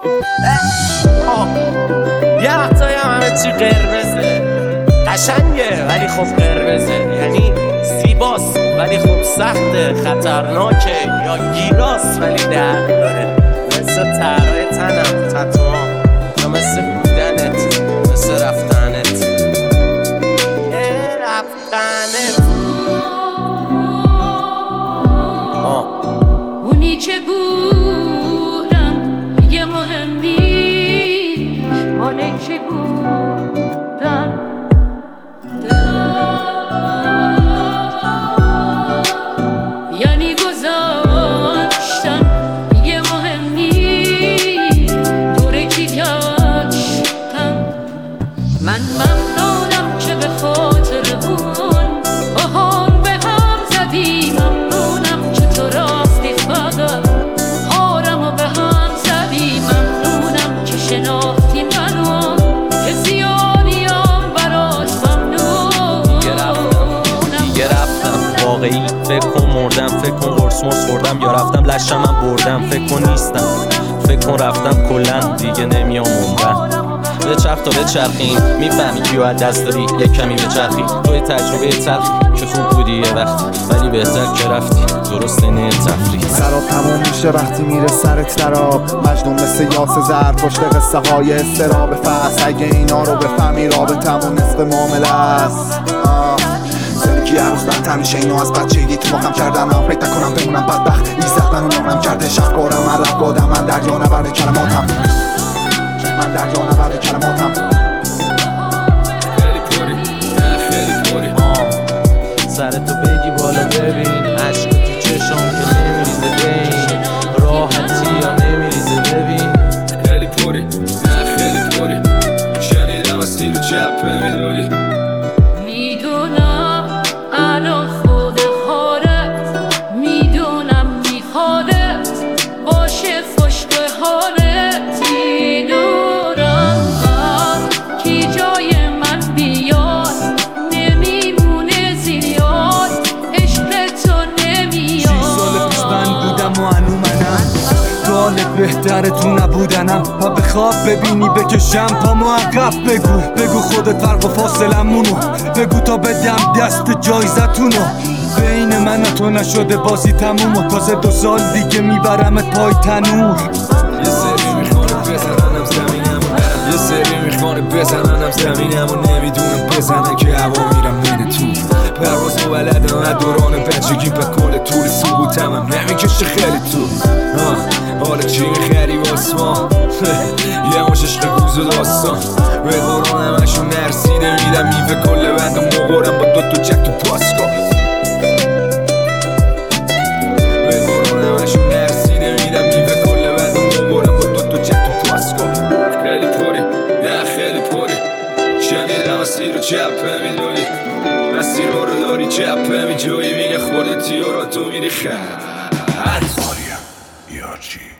یه وقتایی همه چی قرمزه، قشنگه ولی خب قرمزه، یعنی زیباست ولی خب سخته، خطرناکه یا گیلاس ولی درد داره، مثل طرای تنم، تتوام، یا مثل بودنت، مثل رفتنت، رفتنت. اونی که بودم یه مهم نیست، ماله که بودم یعنی گذاشتم یه مهم نیست، دوره کی گشتم. من ممنونم که به خاطر اون باهام به هم زدی، ممنونم که تو راستی فقط آرمو به هم زدی، ممنونم که شناختی منو که زیادیم برات ممنونم. دیگه رفتم واقعی، فکر کن مردم، فکر کن قرص مرس خوردم یا رفتم لشم من بردم، فکر کن نیستم، فکر کن رفتم کلن دیگه نمیام عمرم. بچرخ تا بچرخیم میفهمی کیو از دست داری، یک کمی بچرخی توی تجربه تلخی که خوب بودی یه وقت ولی بهتر که رفتی، درسته نه تفریح. سراب تموم میشه وقتی میره سرت دراب، مجنون مثل یاس زر پشت قصه های استراب فصل، اگه اینا رو بفهمی رابطمون نصف معامله است. زندگی هر روز بدتر میشه، اینو از بچگی تو مخم کردم، من فکر نکنم بمونم بدبخت، نیزت منو نامم کرده شفقارم، من رب گادم، من دریا نبرد کلماتم، من دریا نبرد کلماتم. سرتو بگی بالا ببین، عشق تو چشام که نمیریزه بین، راحتی یا نمیریزه ببین. خیلی پری، نه خیلی پری، شنیدم از تیر و چپه میدونی، میدونم الان خود خارت، میدونم میخوادت باشه خوش به حالت، میدونم کی جای من بیاد نمیمونه زیاد، عشق تو نمیاد. 6 سال پیش من بودم و هنو منم، حالت بهتره تو نبودنم، پا بخواب ببینی بکشم پامو عقب، بگو خودت فرق و فاصلمونو، بگو تا بدم دست جایزتونو، بین من و تو نشده بازی تموم و تازه 2 سال دیگه میبرمت پای تنور. یه سری میخوانه بزننم زمینمو نرم، یه سری میخوانه بزننم زمینمو نمیدونم بزنن که هوا میرم میره تو، پرواز و بلدم از دوران بچگی به کل طول سقوطم هم نمیکشه خیلی تو. حالا چی میخری واسه ما یه مش عشق گوز و داستان، به دوران همشون نرسیده میدم میوه کل بند و مقارم با 2 تا جک تو پاسکا، به دوران همشون نرسیده میدم میوه کل بند و مقارم با 2 تا جک تو پاسکا. خیلی پری، نه خیلی پری، شنیدم از تیر و چپه میدونی، مسیر رو داری چپه میجوی، میگه خودتی و را تو میری خط. یا چی؟